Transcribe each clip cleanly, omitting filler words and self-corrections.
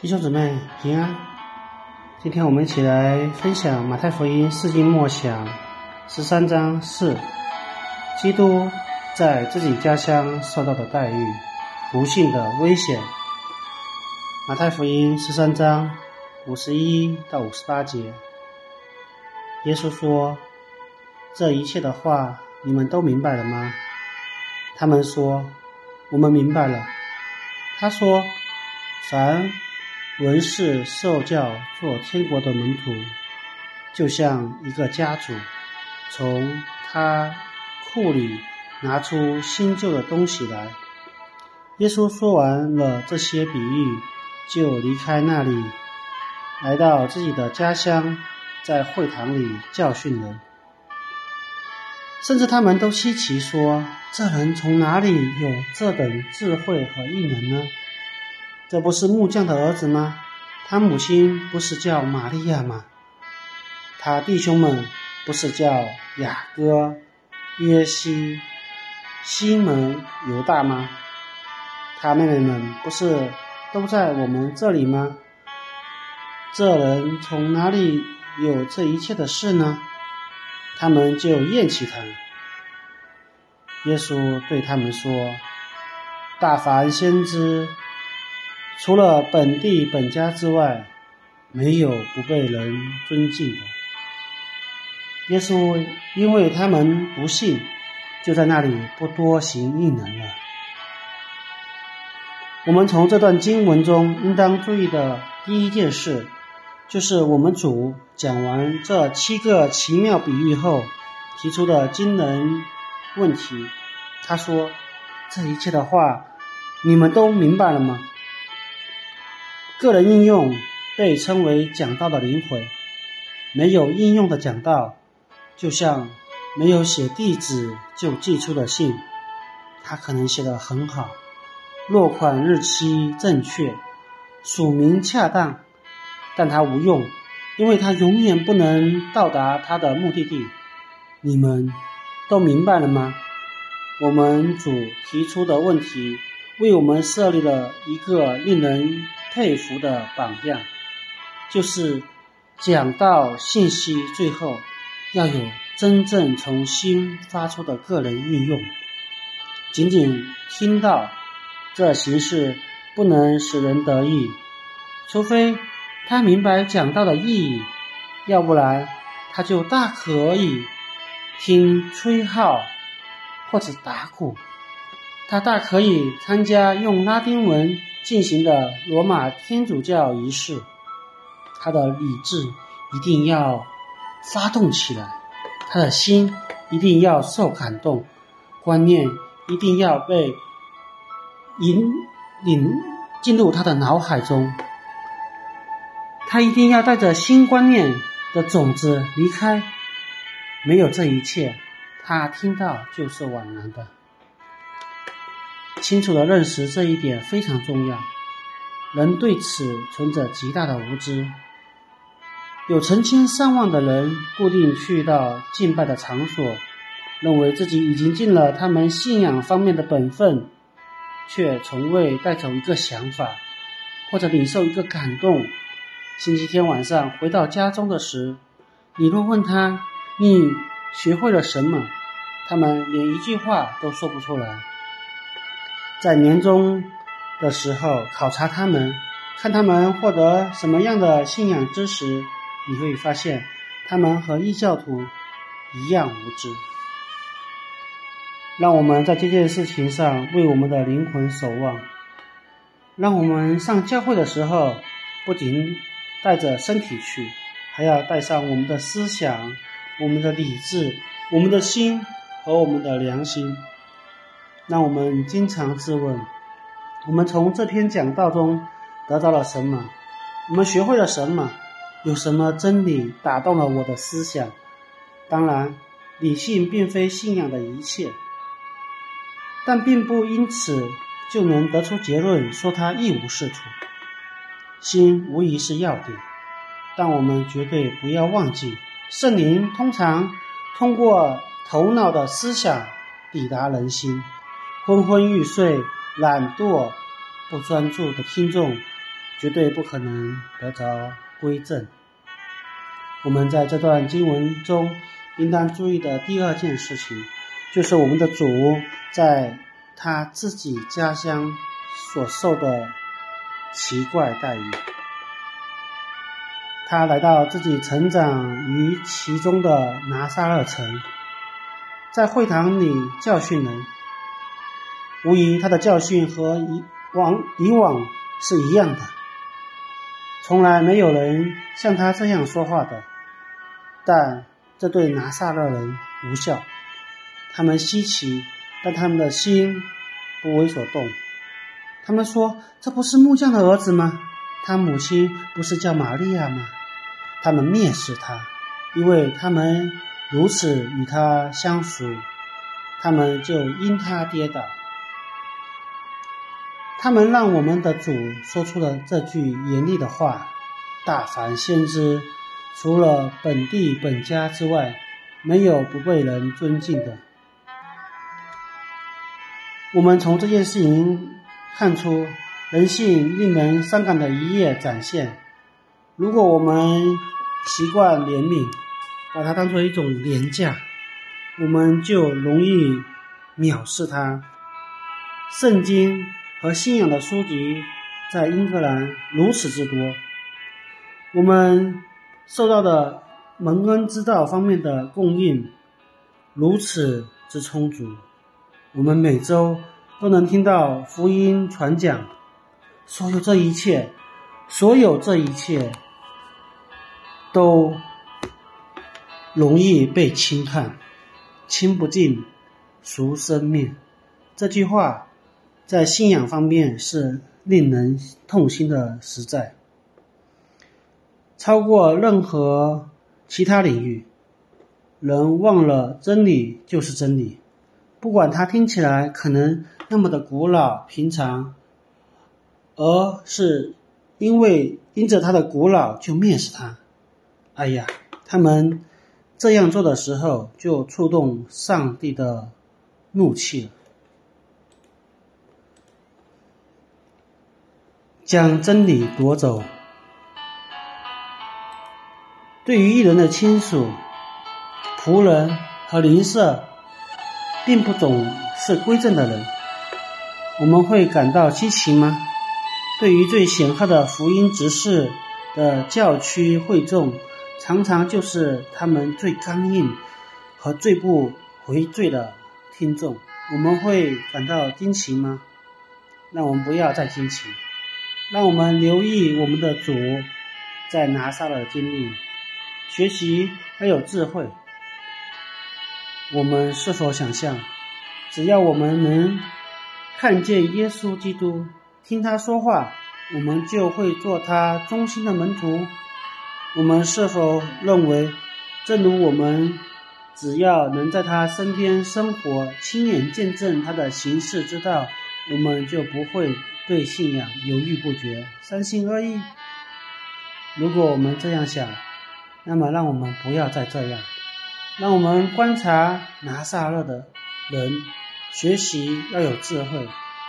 弟兄姊妹平安，今天我们一起来分享马太福音释经默想13章4，基督在自己家乡受到的待遇，不幸的危险。马太福音13章51到58节，耶稣说：这一切的话你们都明白了吗？他们说：我们明白了。他说：凡文士受教做天国的门徒，就像一个家主从他库里拿出新旧的东西来。耶稣说完了这些比喻，就离开那里，来到自己的家乡，在会堂里教训人。甚至他们都稀奇说：这人从哪里有这等智慧和异能呢？这不是木匠的儿子吗？他母亲不是叫玛利亚吗？他弟兄们不是叫雅各、约西、西门、犹大吗？他妹妹们不是都在我们这里吗？这人从哪里有这一切的事呢？他们就厌弃他。耶稣对他们说：大凡先知除了本地本家之外，没有不被人尊敬的。耶稣因为他们不信，就在那里不多行异能了。我们从这段经文中应当注意的第一件事，就是我们主讲完这7个奇妙比喻后提出的惊人问题。他说：这一切的话你们都明白了吗？个人应用被称为讲道的灵魂，没有应用的讲道，就像没有写地址就寄出的信，他可能写得很好，落款日期正确，署名恰当，但他无用，因为他永远不能到达他的目的地。你们都明白了吗？我们主提出的问题为我们设立了一个令人佩服的榜样，就是讲到信息最后要有真正从心发出的个人应用。仅仅听到这形式不能使人得益，除非他明白讲道的意义，要不然他就大可以听吹号或者打鼓，他大可以参加用拉丁文进行的罗马天主教仪式，他的理智一定要发动起来，他的心一定要受感动，观念一定要被引领进入他的脑海中，他一定要带着新观念的种子离开。没有这一切，他听到就是枉然的。清楚地认识这一点非常重要，人对此存着极大的无知。有成千上万的人固定去到敬拜的场所，认为自己已经尽了他们信仰方面的本分，却从未带走一个想法，或者领受一个感动。星期天晚上回到家中的时，你若问他你学会了什么，他们连一句话都说不出来。在年终的时候考察他们，看他们获得什么样的信仰知识，你会发现他们和异教徒一样无知。让我们在这件事情上为我们的灵魂守望，让我们上教会的时候不仅带着身体去，还要带上我们的思想、我们的理智、我们的心和我们的良心。让我们经常自问，我们从这篇讲道中得到了什么？我们学会了什么？有什么真理打动了我的思想？当然，理性并非信仰的一切，但并不因此就能得出结论说它一无是处。心无疑是要点，但我们绝对不要忘记，圣灵通常通过头脑的思想抵达人心。昏昏欲睡、懒惰、不专注的听众绝对不可能得着归正。我们在这段经文中应当注意的第二件事情，就是我们的主在他自己家乡所受的奇怪待遇。他来到自己成长于其中的拿撒勒城，在会堂里教训人。无疑他的教训和以往是一样的，从来没有人像他这样说话的。但这对拿撒勒人无效，他们稀奇，但他们的心不为所动。他们说，这不是木匠的儿子吗？他母亲不是叫玛利亚吗？他们蔑视他，因为他们如此与他相熟，他们就因他跌倒。他们让我们的主说出了这句严厉的话：大凡先知，除了本地本家之外，没有不被人尊敬的。我们从这件事情看出，人性令人伤感的一页展现。如果我们习惯怜悯，把它当作一种廉价，我们就容易藐视它。圣经和信仰的书籍在英格兰如此之多，我们受到的蒙恩之道方面的供应如此之充足，我们每周都能听到福音传讲。所有这一切都容易被轻看，亲不近，俗生面。这句话在信仰方面是令人痛心的实在，超过任何其他领域。人忘了真理就是真理，不管它听起来可能那么的古老平常，而是因着它的古老就蔑视它。哎呀，他们这样做的时候就触动上帝的怒气了。将真理夺走。对于一人的亲属、仆人和邻舍，并不总是归正的人，我们会感到稀奇吗？对于最显赫的福音执事的教区会众，常常就是他们最刚硬和最不回罪的听众，我们会感到惊奇吗？让我们不要再惊奇，让我们留意我们的主在拿撒勒的经历，学习要有智慧。我们是否想象，只要我们能看见耶稣基督，听他说话，我们就会做他忠心的门徒？我们是否认为，正如我们只要能在他身边生活，亲眼见证他的行事之道，我们就不会对信仰犹豫不决，三心二意？如果我们这样想，那么让我们不要再这样，让我们观察拿撒勒的人，学习要有智慧。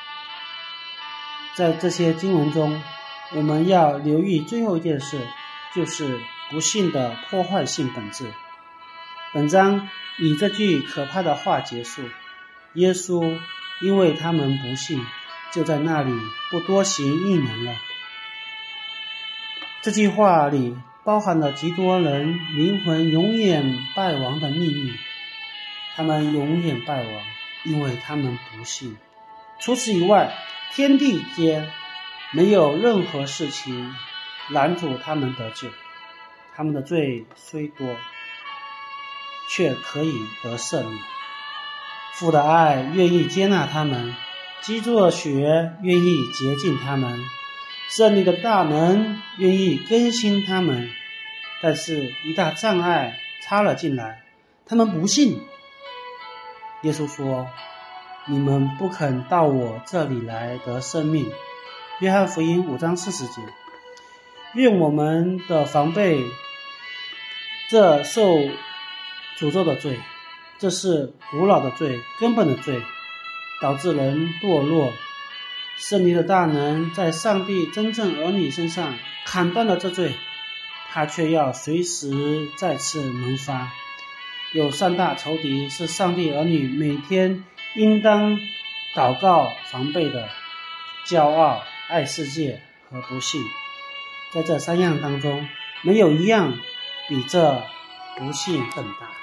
在这些经文中，我们要留意最后一件事，就是不幸的破坏性本质。本章以这句可怕的话结束。耶稣因为他们不信，就在那里不多行异能了。这句话里包含了极多人灵魂永远败亡的秘密。他们永远败亡，因为他们不信。除此以外，天地间没有任何事情拦阻他们得救。他们的罪虽多，却可以得赦免。父的爱愿意接纳他们，基督的血愿意洁净他们，圣灵的大能愿意更新他们。但是一大障碍插了进来，他们不信。耶稣说，你们不肯到我这里来得生命。约翰福音5章40节。愿我们的防备这受诅咒的罪，这是古老的罪，根本的罪，导致人堕落， 圣灵的大能在上帝真正儿女身上砍断了这罪，他却要随时再次萌发。有三大仇敌是上帝儿女每天应当祷告防备的：骄傲、爱世界和不信。在这三样当中，没有一样比这不信更大。